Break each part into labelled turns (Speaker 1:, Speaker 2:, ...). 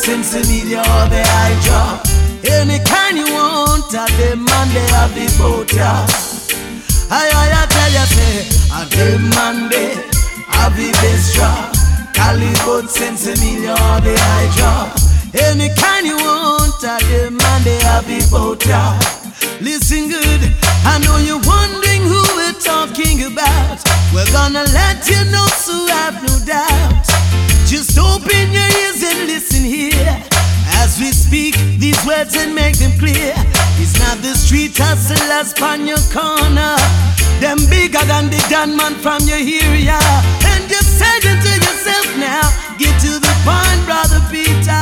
Speaker 1: sense media or the hydra. Any kind you want, I demand they have the boat, yeah. I tell you, say, I demand they have the bestra. Cali boat sense media or the hydra. Any kind you want, I demand they have the boat, yeah. Listen good, I know you're wondering who we're talking about. We're gonna let you know, so have no doubt. Just open your ears and listen here as we speak these words and make them clear. It's not the street hustlers on your corner, them bigger than the gunman from your area. And just say it to yourself now, get to the point, brother Peter.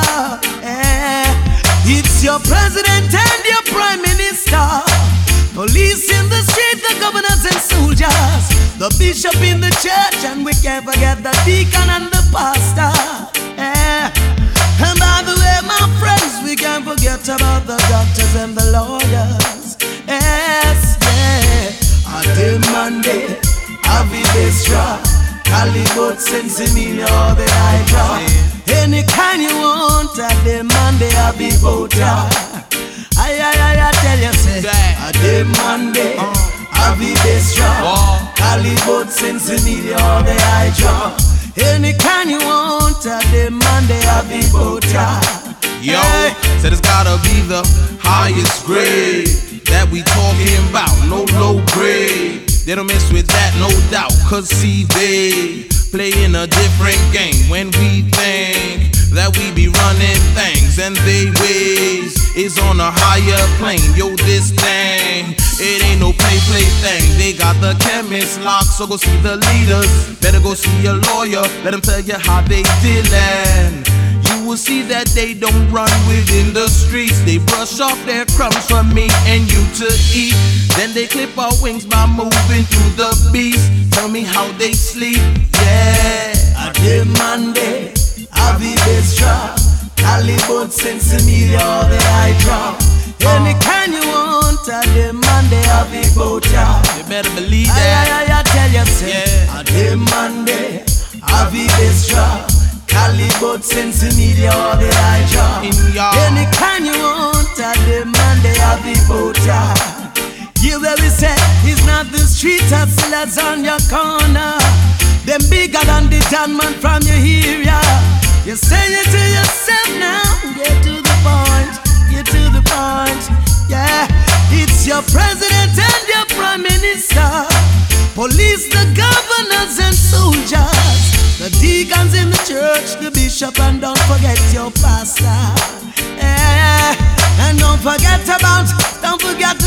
Speaker 1: It's your president and your prime minister, police in the street, the governors and soldiers, the bishop in the church, and we can't forget the deacon and the pastor. And by the way, my friends, we can't forget about the doctors and the lawyers. Yes, yeah. I demand it, Avidestra, Calibot, Sensimilia, or the Hydra. Any kind you want, I demand it, Abibota. I tell you, say, I demand it, Avidestra, Calibot, Sensimilia, or the Hydra. Any kind you want, I demand it, Abibota.
Speaker 2: Yo, said it's gotta be the highest grade that we talking about, no low grade. They don't mess with that, no doubt, cause see they playing a different game. When we think that we be running things and they ways is on a higher plane. Yo, this thing, it ain't no play thing. They got the chemist locked, so go see the leaders. Better go see a lawyer, let them tell you how they dealin'. You will see that they don't run within the streets. They brush off their crumbs for me and you to eat. Then they clip our wings by moving through the beast. Tell me how they sleep, yeah.
Speaker 1: I demand it, Avidestra, Calibot, Sensimilia, or the Hydra. Any kind you want, I demand it, Avibota.
Speaker 2: You better believe that.
Speaker 1: I tell you, say,
Speaker 2: yeah.
Speaker 1: I demand it, Avidestra, Calibot, Sensimilia, or the Hydra. Any kind you want, I demand it, Avibota. You very say, it's not the street hustlers on your corner, them bigger than the gunman from your area. You say it to yourself now, get to the point, get to the point. Yeah, it's your president and your prime minister, police, the governors and soldiers, the deacons in the church, the bishop, and don't forget your pastor. Yeah, and don't forget